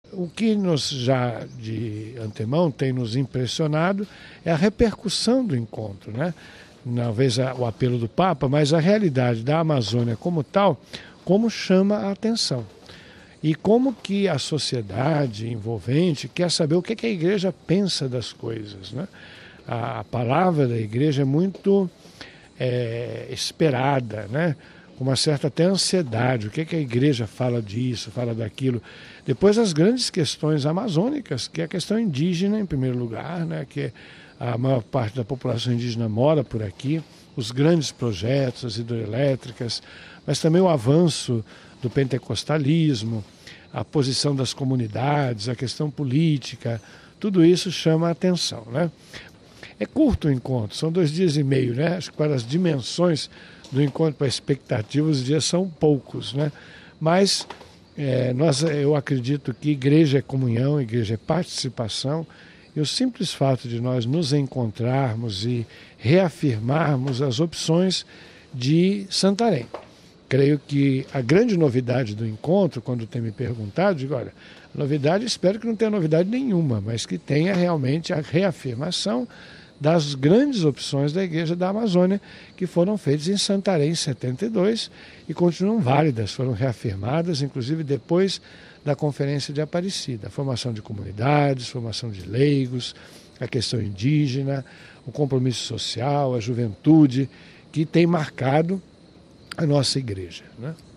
O que nos já de antemão tem nos impressionado é a repercussão do encontro, né? Talvez o apelo do Papa, mas a realidade da Amazônia como tal, como chama a atenção. E como que a sociedade envolvente quer saber o que a igreja pensa das coisas, né? A palavra da igreja é muito esperada, né? Com uma certa até ansiedade, o que a igreja fala disso, fala daquilo. Depois as grandes questões amazônicas, que é a questão indígena em primeiro lugar, né? Que a maior parte da população indígena mora por aqui, os grandes projetos, as hidrelétricas, mas também o avanço do pentecostalismo, a posição das comunidades, a questão política, tudo isso chama a atenção, né? É curto o encontro, são 2 dias e meio, né? Acho que para as dimensões do encontro, para a expectativa, os dias são poucos, né? Mas eu acredito que igreja é comunhão, igreja é participação, e o simples fato de nós nos encontrarmos e reafirmarmos as opções de Santarém. Creio que a grande novidade do encontro, quando tem me perguntado, digo, olha, novidade, espero que não tenha novidade nenhuma, mas que tenha realmente a reafirmação das grandes opções da Igreja da Amazônia, que foram feitas em Santarém em 72 e continuam válidas, foram reafirmadas, inclusive depois da Conferência de Aparecida. A formação de comunidades, formação de leigos, a questão indígena, o compromisso social, a juventude, que tem marcado a nossa igreja, né?